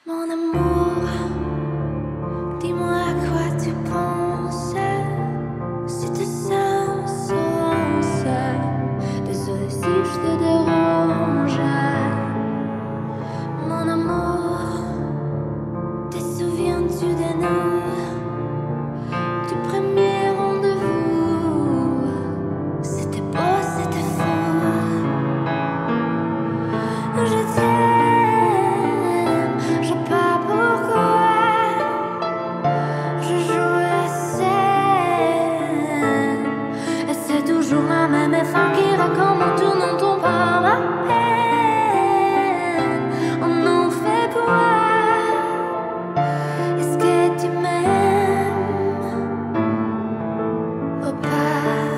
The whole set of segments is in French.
Mon amour, dis-moi à quoi tu penses. Si tu sens désolé si je te dérange. Mon amour, te souviens-tu de nous, du premier rendez-vous? C'était beau, c'était fou. Je t'aime, je sais pas pourquoi. Je joue la scène, et c'est toujours la même fin qui raconte tout non ton pas ma peine. On en fait quoi? Est-ce que tu m'aimes ou pas?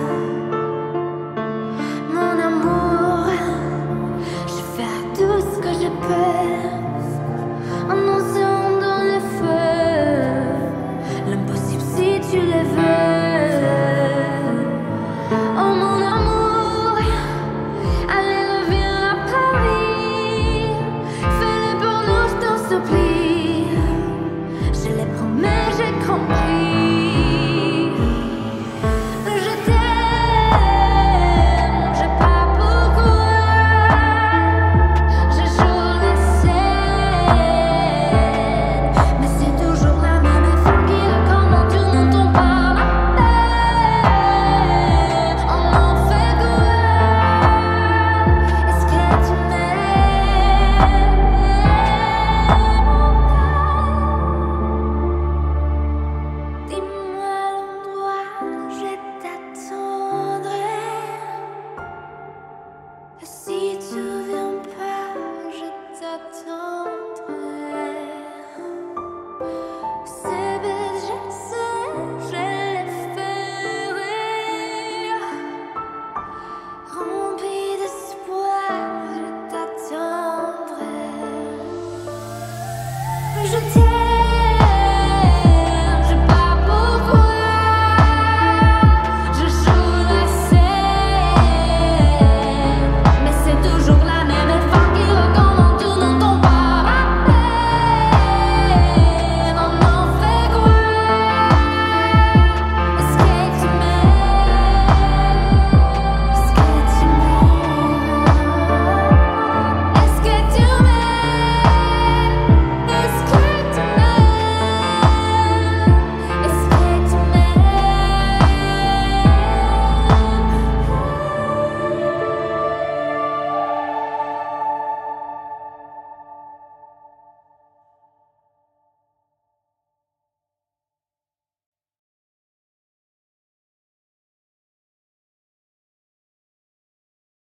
Mon amour, je fais tout ce que je peux en osant dans le feu l'impossible si tu le veux. Oh mon amour, allez reviens à Paris, fais-le pour nous, je t'en supplie. Je l'ai promis, j'ai compris. Je t'aime, je sais pas pourquoi. Je joue la scène, mais c'est toujours la même fin qui recommence tout non ton pas ma peine. On en fait quoi? Est-ce que tu m'aimes ou pas? Dis-moi l'endroit, je t'attendrai. Si tu